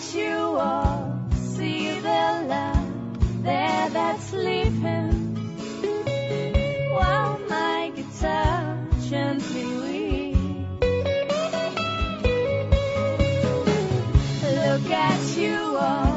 at you all, see the land there that's leaving, while my guitar gently weeps. Look at you all.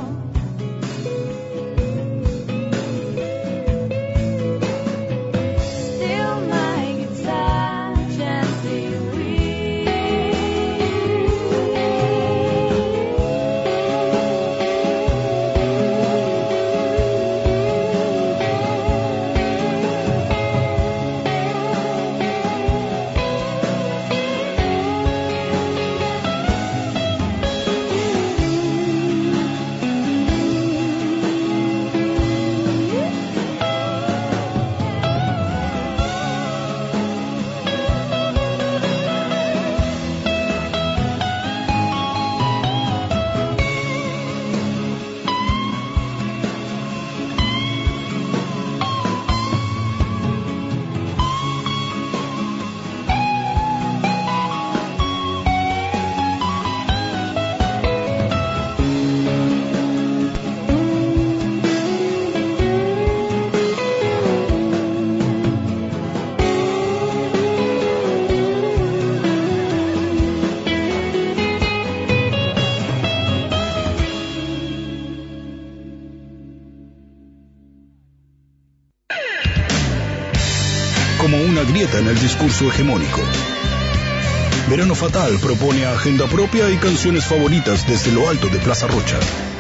Como una grieta en el discurso hegemónico. Verano Fatal propone agenda propia y canciones favoritas desde lo alto de Plaza Rocha.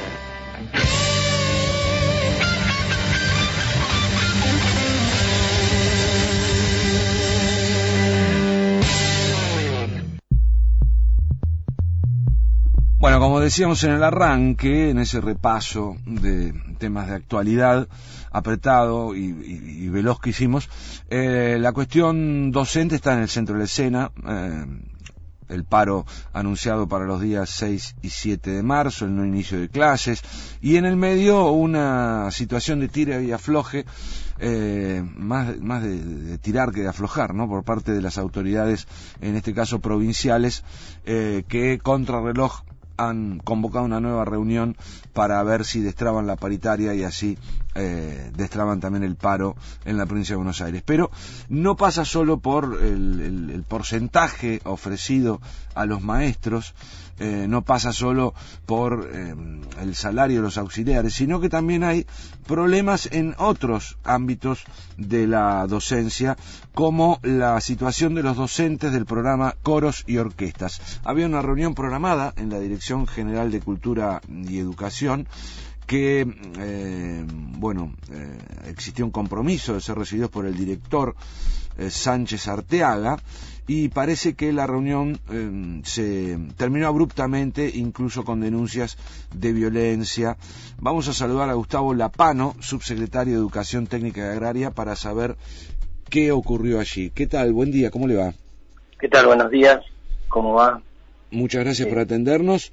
Bueno, como decíamos en el arranque, en ese repaso de temas de actualidad apretado y veloz que hicimos, la cuestión docente está en el centro de la escena. El paro anunciado para los días 6 y 7 de marzo, el no inicio de clases, y en el medio una situación de tira y afloje, más de tirar que de aflojar, ¿no?, por parte de las autoridades, en este caso provinciales, que contrarreloj han convocado una nueva reunión para ver si destraban la paritaria y así destraban también el paro en la provincia de Buenos Aires. Pero no pasa solo por el porcentaje ofrecido a los maestros, no pasa solo por el salario de los auxiliares, sino que también hay problemas en otros ámbitos de la docencia, como la situación de los docentes del programa Coros y Orquestas. Había una reunión programada en la Dirección General de Cultura y Educación que, existió un compromiso de ser recibidos por el director Sánchez Arteaga, y parece que la reunión se terminó abruptamente, incluso con denuncias de violencia. Vamos a saludar a Gustavo Lapano, subsecretario de Educación Técnica y Agraria, para saber qué ocurrió allí. ¿Qué tal? Buen día, ¿cómo le va? ¿Qué tal? Buenos días, ¿cómo va? Muchas gracias por atendernos.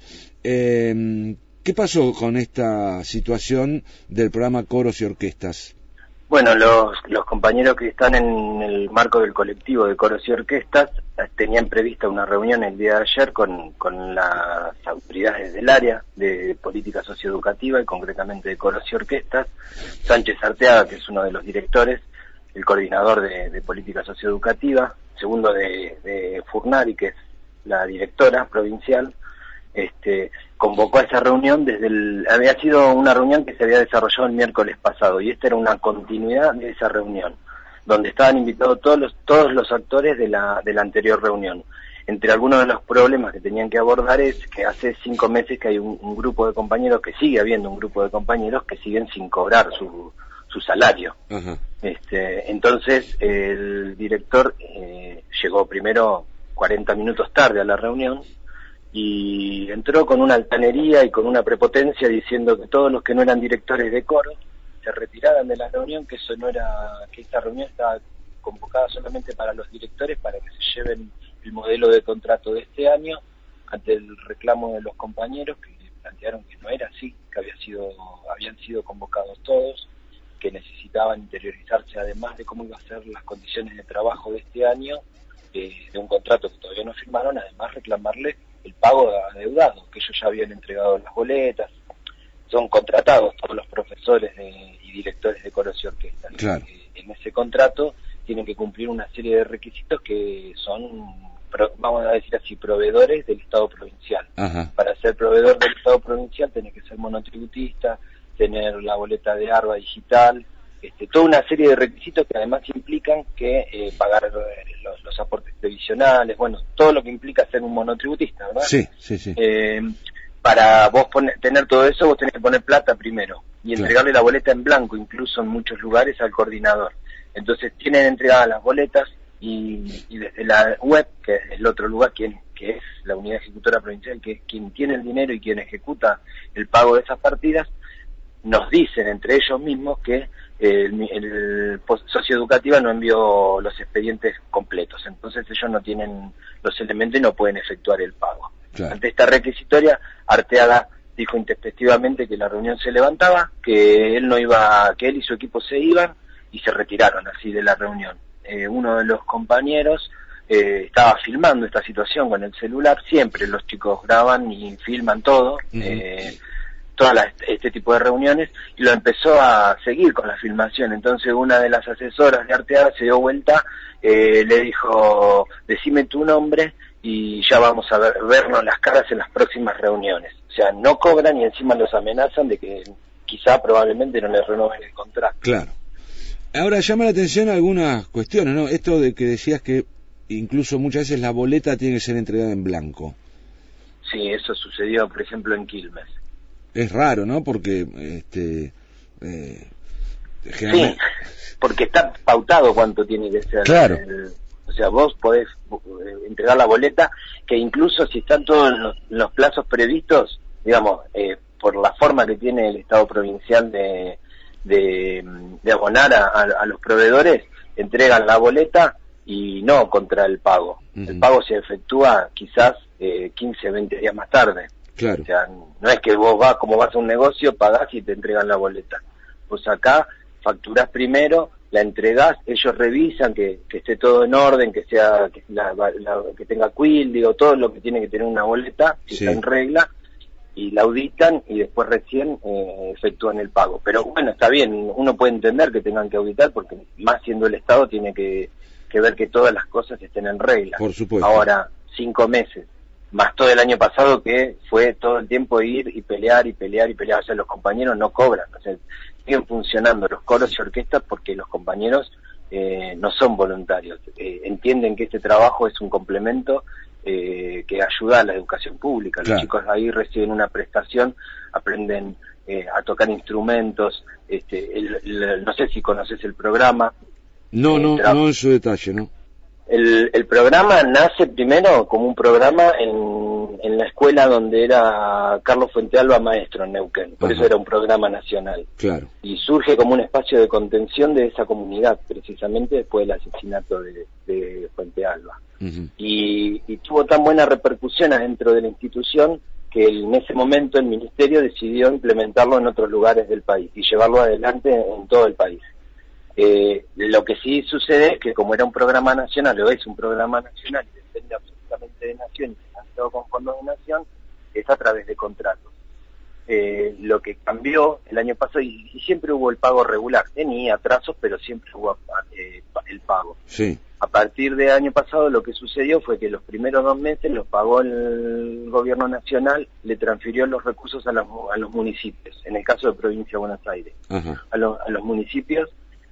¿Qué pasó con esta situación del programa Coros y Orquestas? Bueno, los compañeros que están en el marco del colectivo de Coros y Orquestas tenían prevista una reunión el día de ayer con las autoridades del área de política socioeducativa y concretamente de Coros y Orquestas. Sánchez Arteaga, que es uno de los directores, el coordinador de política socioeducativa, segundo de Furnari, que es la directora provincial, convocó a esa reunión había sido una reunión que se había desarrollado el miércoles pasado, y esta era una continuidad de esa reunión, donde estaban invitados todos los actores de la anterior reunión. Entre algunos de los problemas que tenían que abordar es que hace 5 meses que hay un grupo de compañeros, que sigue habiendo un grupo de compañeros que siguen sin cobrar su salario. Uh-huh. Entonces el director llegó primero 40 minutos tarde a la reunión, y entró con una altanería y con una prepotencia diciendo que todos los que no eran directores de coro se retiraran de la reunión, que esta reunión estaba convocada solamente para los directores, para que se lleven el modelo de contrato de este año, ante el reclamo de los compañeros que plantearon que no era así, que habían sido convocados todos, que necesitaban interiorizarse, además de cómo iban a ser las condiciones de trabajo de este año, de un contrato que todavía no firmaron, además reclamarle el pago adeudado, que ellos ya habían entregado las boletas. Son contratados todos los profesores y directores de coros y orquestas. Claro. En ese contrato tienen que cumplir una serie de requisitos que son, vamos a decir así, proveedores del Estado provincial. Ajá. Para ser proveedor del Estado provincial tenés que ser monotributista, tener la boleta de ARBA digital, toda una serie de requisitos que además implican que pagar los aportes previsionales, bueno, todo lo que implica ser un monotributista, ¿verdad? Sí. Para vos tener todo eso, vos tenés que poner plata primero y entregarle la boleta en blanco, incluso en muchos lugares, al coordinador. Entonces tienen entregadas las boletas y desde la web, que es el otro lugar, que es la unidad ejecutora provincial, que es quien tiene el dinero y quien ejecuta el pago de esas partidas, nos dicen entre ellos mismos que el socioeducativa no envió los expedientes completos, entonces ellos no tienen los elementos y no pueden efectuar el pago. Claro. Ante esta requisitoria, Arteaga dijo intempestivamente que la reunión se levantaba, que él y su equipo se iban y se retiraron así de la reunión. Uno de los compañeros estaba filmando esta situación con el celular, siempre los chicos graban y filman todo, este tipo de reuniones, y lo empezó a seguir con la filmación. Entonces una de las asesoras de Arteaga se dio vuelta, le dijo, decime tu nombre y ya vamos a vernos las caras en las próximas reuniones. O sea, no cobran y encima los amenazan de que quizá probablemente no les renueven el contrato. Claro. Ahora llama la atención algunas cuestiones, ¿no? Esto de que decías que incluso muchas veces la boleta tiene que ser entregada en blanco. Sí, eso sucedió, por ejemplo, en Quilmes. Es raro, ¿no? Porque generalmente... Sí, porque está pautado cuánto tiene que ser. Claro. O sea, vos podés entregar la boleta, que incluso si están todos los plazos previstos, digamos, por la forma que tiene el Estado provincial de abonar a los proveedores, entregan la boleta y no contra el pago. El pago se efectúa quizás 15, 20 días más tarde. Claro. O sea, no es que vos como vas a un negocio, pagás y te entregan la boleta. Pues acá facturás primero, la entregás, ellos revisan que esté todo en orden, que tenga quill, digo, todo lo que tiene que tener una boleta, que está en regla, y la auditan y después recién efectúan el pago. Pero bueno, está bien, uno puede entender que tengan que auditar porque más siendo el Estado tiene que ver que todas las cosas estén en regla. Por supuesto. Ahora, 5 meses, más todo el año pasado que fue todo el tiempo ir y pelear, o sea, los compañeros no cobran, o sea, siguen funcionando los coros y orquestas porque los compañeros no son voluntarios, entienden que este trabajo es un complemento que ayuda a la educación pública. Claro. Los chicos ahí reciben una prestación, aprenden a tocar instrumentos, no sé si conoces el programa. No en su detalle, ¿no? El programa nace primero como un programa en la escuela donde era Carlos Fuentealba maestro en Neuquén, por eso era un programa nacional. Claro. Y surge como un espacio de contención de esa comunidad, precisamente después del asesinato de Fuentealba. Y tuvo tan buena repercusión dentro de la institución que en ese momento el ministerio decidió implementarlo en otros lugares del país y llevarlo adelante en todo el país. Lo que sí sucede es que como era un programa nacional, o es un programa nacional y depende absolutamente de Nación y financiado con fondos de Nación, es a través de contratos. Lo que cambió el año pasado, y siempre hubo el pago regular, tenía atrasos, pero siempre hubo el pago. Sí. A partir del año pasado lo que sucedió fue que los primeros 2 meses los pagó el gobierno nacional, le transfirió los recursos a los municipios, en el caso de Provincia de Buenos Aires. A los municipios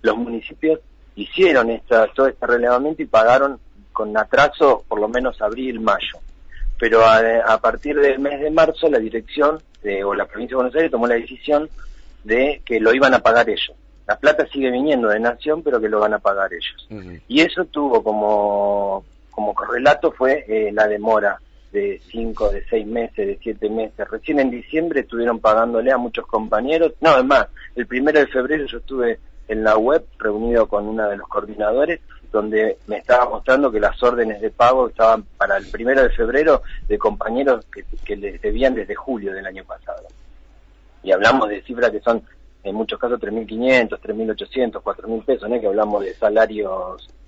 hicieron todo este relevamiento y pagaron con atraso por lo menos abril, mayo. Pero a partir del mes de marzo la dirección o la Provincia de Buenos Aires tomó la decisión de que lo iban a pagar ellos. La plata sigue viniendo de Nación, pero que lo van a pagar ellos. Y eso tuvo como correlato fue la demora de 5, de 6 meses, de 7 meses. Recién en diciembre estuvieron pagándole a muchos compañeros. No, es más, el 1 de febrero yo estuve en la web reunido con uno de los coordinadores, donde me estaba mostrando que las órdenes de pago estaban para el 1 de febrero de compañeros que les debían desde julio del año pasado. Y hablamos de cifras que son, en muchos casos, 3.500, 3.800, 4.000 pesos, ¿no? Que hablamos de salarios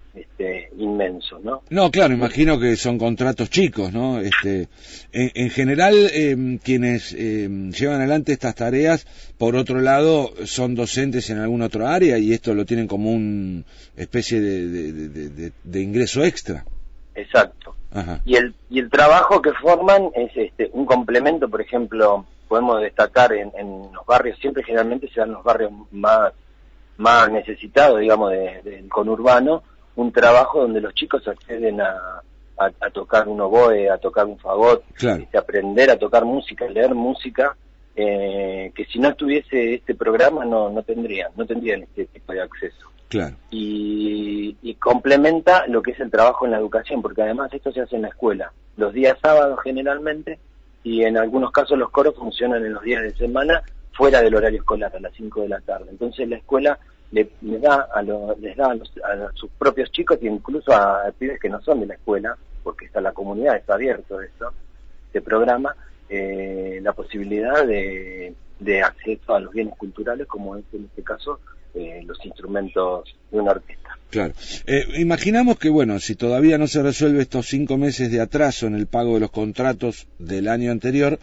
inmensos, ¿no? No, claro, imagino que son contratos chicos, ¿no? En general, quienes llevan adelante estas tareas, por otro lado, son docentes en alguna otra área y esto lo tienen como una especie de ingreso extra. Exacto. Ajá. Y el trabajo que forman es un complemento. Por ejemplo, podemos destacar en los barrios, siempre generalmente se dan los barrios más necesitados, digamos, del conurbano, un trabajo donde los chicos acceden a tocar un oboe, a tocar un fagot, claro, aprender a tocar música, leer música, que si no tuviese este programa no tendrían este tipo de acceso. Claro. Y complementa lo que es el trabajo en la educación, porque además esto se hace en la escuela, los días sábados generalmente, y en algunos casos los coros funcionan en los días de semana fuera del horario escolar, a las 5 de la tarde. Entonces la escuela les da a sus propios chicos, e incluso a pibes que no son de la escuela, porque está la comunidad, está abierto esto, este programa, la posibilidad de acceso a los bienes culturales, como es en este caso los instrumentos de una orquesta. Claro. Imaginamos que, bueno, si todavía no se resuelve estos 5 meses de atraso en el pago de los contratos del año anterior,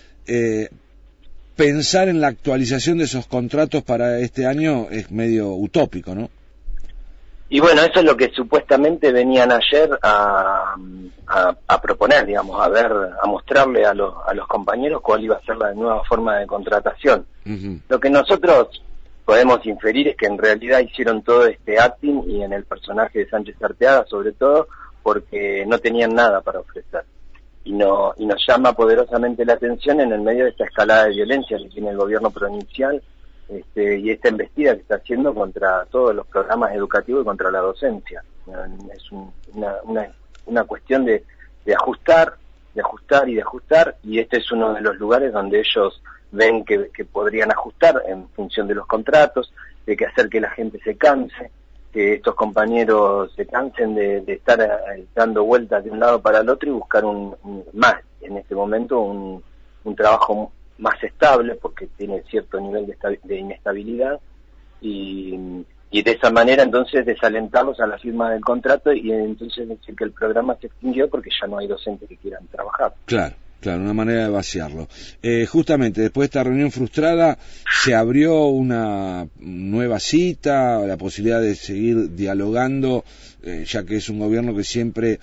pensar en la actualización de esos contratos para este año es medio utópico, ¿no? Y bueno, eso es lo que supuestamente venían ayer a proponer, digamos, a mostrarle a los compañeros cuál iba a ser la nueva forma de contratación. Uh-huh. Lo que nosotros podemos inferir es que en realidad hicieron todo este acting, y en el personaje de Sánchez Arteaga sobre todo, porque no tenían nada para ofrecer. Y nos llama poderosamente la atención en el medio de esta escalada de violencia que tiene el gobierno provincial, y esta embestida que está haciendo contra todos los programas educativos y contra la docencia. Es una cuestión de ajustar, y este es uno de los lugares donde ellos ven que podrían ajustar en función de los contratos, de que hacer que la gente se canse, que estos compañeros se cansen de estar dando vueltas de un lado para el otro y buscar más, en este momento, un trabajo más estable, porque tiene cierto nivel de inestabilidad, y de esa manera entonces desalentarlos a la firma del contrato, y entonces decir que el programa se extinguió porque ya no hay docentes que quieran trabajar. Claro, una manera de vaciarlo. Justamente después de esta reunión frustrada, ¿se abrió una nueva cita, la posibilidad de seguir dialogando, ya que es un gobierno que siempre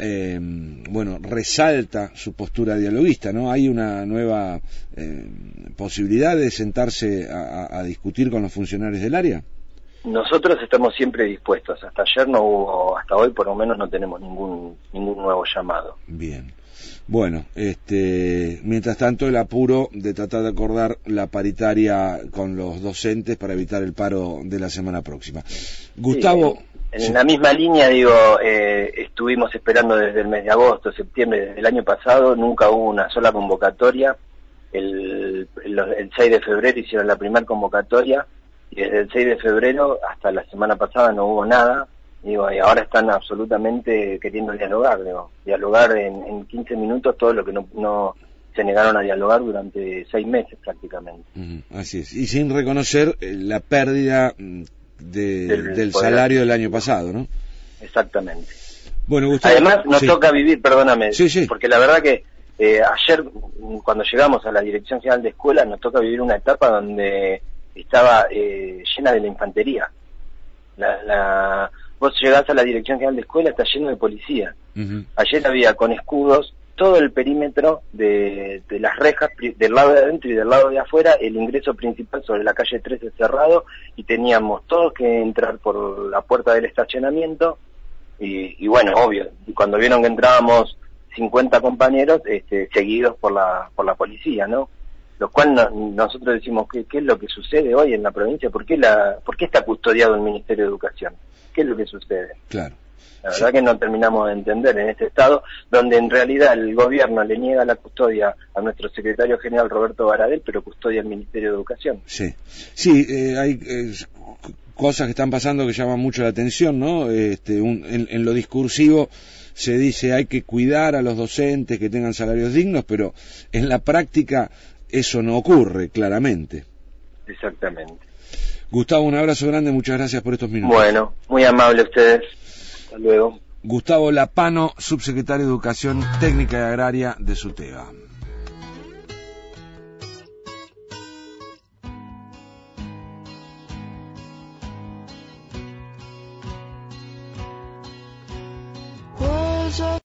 resalta su postura dialoguista, ¿no? ¿Hay una nueva posibilidad de sentarse a discutir con los funcionarios del área? Nosotros estamos siempre dispuestos. Hasta ayer no hubo, hasta hoy por lo menos no tenemos ningún nuevo llamado. Bien. Bueno, mientras tanto el apuro de tratar de acordar la paritaria con los docentes para evitar el paro de la semana próxima. Gustavo. Sí, en la misma línea, estuvimos esperando desde el mes de agosto, septiembre, desde el año pasado, nunca hubo una sola convocatoria. El 6 de febrero hicieron la primera convocatoria, y desde el 6 de febrero hasta la semana pasada no hubo nada. Y ahora están absolutamente queriendo dialogar en 15 minutos todo lo que no se negaron a dialogar durante 6 meses prácticamente. Así es, y sin reconocer la pérdida del salario del año pasado, ¿no? Exactamente. Bueno, Gustavo, además nos toca vivir, perdóname, sí, porque la verdad que ayer cuando llegamos a la Dirección General de Escuelas nos toca vivir una etapa donde estaba llena de la infantería. Vos llegás a la Dirección General de Escuela, está lleno de policía. Uh-huh. Ayer había con escudos todo el perímetro de las rejas, del lado de adentro y del lado de afuera, el ingreso principal sobre la calle 13 cerrado, y teníamos todos que entrar por la puerta del estacionamiento, y bueno, obvio, cuando vieron que entrábamos 50 compañeros, seguidos por la policía, ¿no? Lo cual nosotros decimos, ¿qué es lo que sucede hoy en la provincia? ¿Por qué está custodiado el Ministerio de Educación? ¿Qué es lo que sucede? Claro. La verdad que no terminamos de entender en este estado, donde en realidad el gobierno le niega la custodia a nuestro secretario general Roberto Baradel, pero custodia al Ministerio de Educación. Sí, hay cosas que están pasando que llaman mucho la atención, ¿no? En lo discursivo se dice hay que cuidar a los docentes, que tengan salarios dignos, pero en la práctica eso no ocurre, claramente. Exactamente. Gustavo, un abrazo grande, muchas gracias por estos minutos. Bueno, muy amable ustedes. Hasta luego. Gustavo Lapano, subsecretario de Educación Técnica y Agraria de SUTEBA.